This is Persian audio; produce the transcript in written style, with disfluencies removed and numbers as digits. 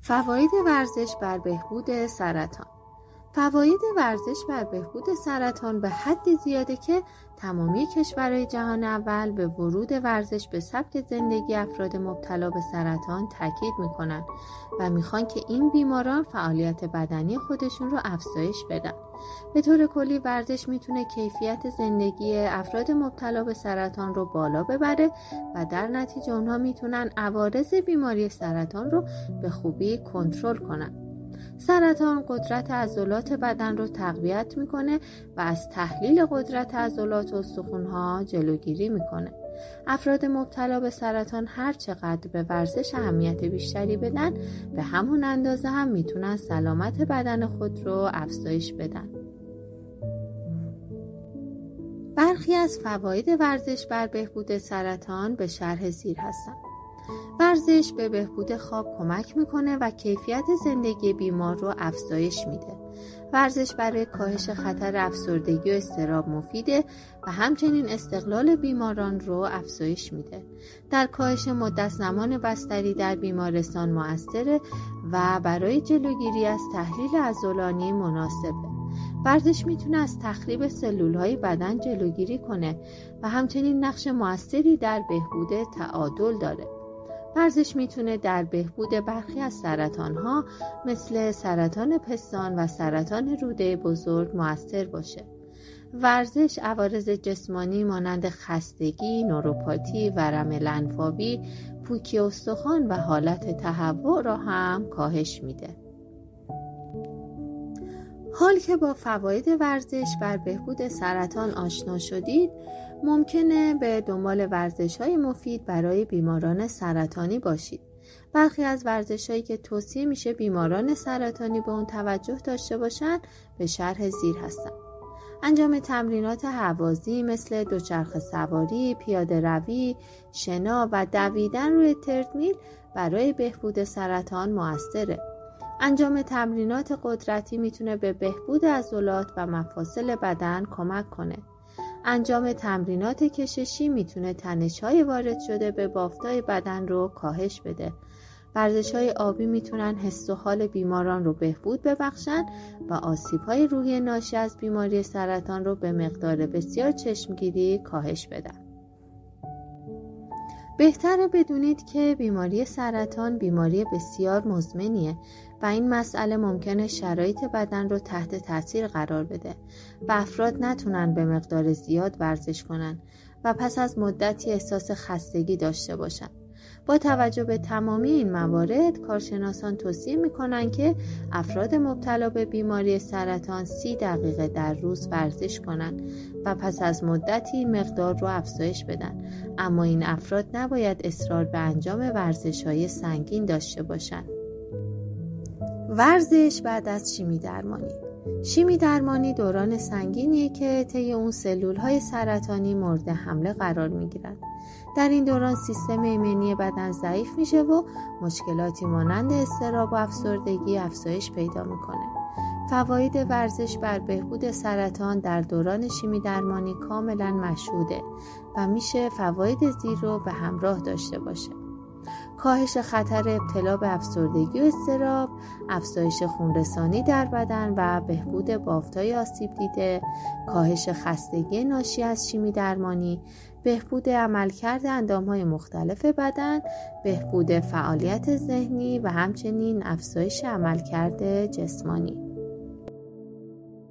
فواید ورزش بر بهبود سرطان. فواید ورزش بر بهبود سرطان به حدی زیاده که تمامی کشورهای جهان اول به ورود ورزش به سبک زندگی افراد مبتلا به سرطان تاکید میکنن و میخوان که این بیماران فعالیت بدنی خودشون رو افزایش بدن. به طور کلی ورزش میتونه کیفیت زندگی افراد مبتلا به سرطان رو بالا ببره و در نتیجه اونها میتونن عوارض بیماری سرطان رو به خوبی کنترل کنن. سرطان قدرت عضلات بدن رو تقویت میکنه و از تحلیل قدرت عضلات و استخوان‌ها جلوگیری میکنه. افراد مبتلا به سرطان هر چقدر به ورزش اهمیت بیشتری بدن، به همون اندازه هم میتونن سلامت بدن خود رو افزایش بدن. برخی از فواید ورزش بر بهبود سرطان به شرح زیر هستند. ورزش به بهبود خواب کمک میکنه و کیفیت زندگی بیمار رو افزایش میده. ورزش برای کاهش خطر افسردگی و اضطراب مفیده و همچنین استقلال بیماران رو افزایش میده. در کاهش مدت زمان بستری در بیمارستان مؤثره و برای جلوگیری از تحلیل عضلانی مناسبه. ورزش میتونه از تخریب سلولهای بدن جلوگیری کنه و همچنین نقش مؤثری در بهبود تعادل داره. ورزش میتونه در بهبود برخی از سرطان‌ها مثل سرطان پستان و سرطان روده بزرگ مؤثر باشه. ورزش عوارض جسمانی مانند خستگی، نوروپاتی، ورم لنفاوی، پوکی استخوان و حالت تهوع را هم کاهش میده. حال که با فواید ورزش بر بهبود سرطان آشنا شدید، ممکنه به دنبال ورزش‌های مفید برای بیماران سرطانی باشید. برخی از ورزش‌هایی که توصیه میشه بیماران سرطانی به اون توجه داشته باشن به شرح زیر هستن. انجام تمرینات هوازی مثل دوچرخه سواری، پیاده روی، شنا و دویدن روی تردمیل برای بهبود سرطان مؤثره. انجام تمرینات قدرتی میتونه به بهبود عضلات و مفاصل بدن کمک کنه. انجام تمرینات کششی میتونه تنش‌های وارد شده به بافت‌های بدن رو کاهش بده. ورزش‌های آبی میتونن حس و حال بیماران رو بهبود ببخشن و آسیب‌های روحی ناشی از بیماری سرطان رو به مقدار بسیار چشمگیری کاهش بدن. بهتره بدونید که بیماری سرطان بیماری بسیار مزمنیه و این مسئله ممکنه شرایط بدن رو تحت تاثیر قرار بده و افراد نتونن به مقدار زیاد ورزش کنن و پس از مدتی احساس خستگی داشته باشن. با توجه به تمامی این موارد، کارشناسان توصیه میکنن که افراد مبتلا به بیماری سرطان 30 دقیقه در روز ورزش کنن و پس از مدتی مقدار رو افزایش بدن. اما این افراد نباید اصرار به انجام ورزش‌های سنگین داشته باشن. ورزش بعد از شیمی درمانی. شیمی درمانی دوران سنگینیه که طی اون سلول‌های سرطانی مورد حمله قرار می‌گیرند. در این دوران سیستم ایمنی بدن ضعیف میشه و مشکلاتی مانند اضطراب و افسردگی افزایش پیدا میکنه. فواید ورزش بر بهبود سرطان در دوران شیمی درمانی کاملا مشهوده و میشه فواید زیر رو به همراه داشته باشه. کاهش خطر ابتلا به افسردگی و اضطراب، افزایش خونرسانی در بدن و بهبود بافت‌های آسیب دیده، کاهش خستگی ناشی از شیمی درمانی، بهبود عملکرد اندام‌های مختلف بدن، بهبود فعالیت ذهنی و همچنین افزایش عملکرد جسمانی.